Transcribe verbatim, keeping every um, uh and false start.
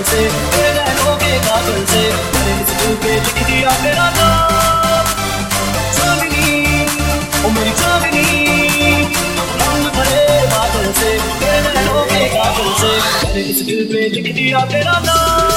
से, तेरे नैनों के काजल से मैंने इस दिल पे लिख दिया तेरा नाम। चांदनी ओ मेरी चांदनी, रंग भरे बादल से, तेरे नैनों के काजल से मैंने इस दिल पे लिख दिया तेरा नाम।